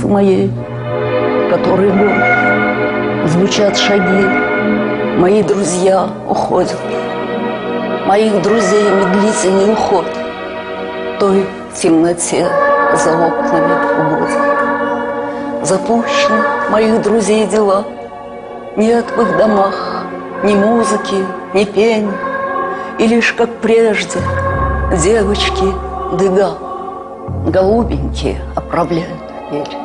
улицы моей, который год звучат шаги, мои друзья уходят, моих друзей медлительный уход той темноте за окнами угодит. Запущены моих друзей дела, нет в их домах ни музыки, ни пения, и лишь, как прежде, девочки дыга голубенькие оправляют пель.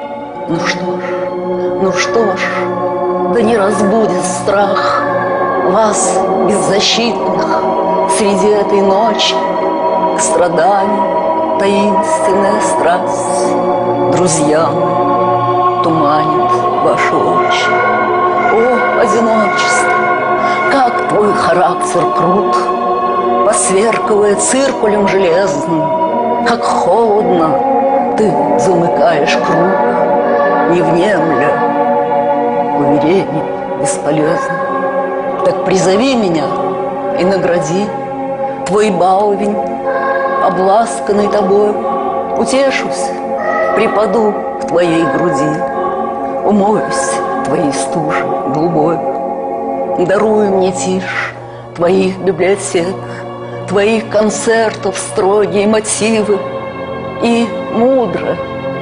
Ну что ж, да не разбудит страх вас, беззащитных, среди этой ночи к страданию таинственная страсть. Друзья мои, туманит ваши очи. О, одиночество, как твой характер крут, посверкивая циркулем железным, как холодно ты замыкаешь круг, не внемля уверений бесполезно. Так призови меня и награди, твой баловень, обласканный тобою, утешусь, припаду к твоей груди, умоюсь твоей стужи голубой. Даруй мне тишь твоих библиотек, твоих концертов строгие мотивы, и мудро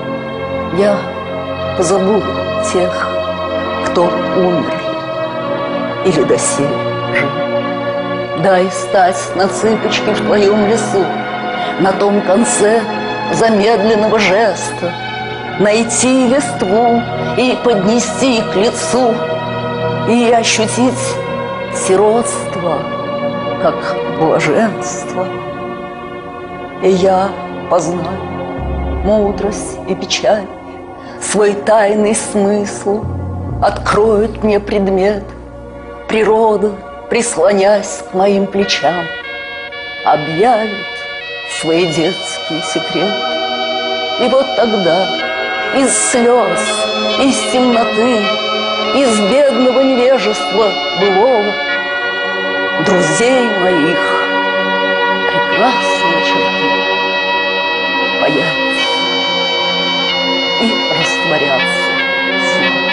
я позабуду тех, кто умер или доселе жив. Дай стать на цыпочки в твоем лесу, на том конце замедленного жеста, найти листву и поднести к лицу, и ощутить сиротство, как блаженство. И я познаю мудрость и печаль, свой тайный смысл откроет мне предмет. Природа, прислонясь к моим плечам, объявит свои детские секреты. И вот тогда из слез, из темноты, из бедного невежества былого друзей моих прекрасные черты появятся и растворятся.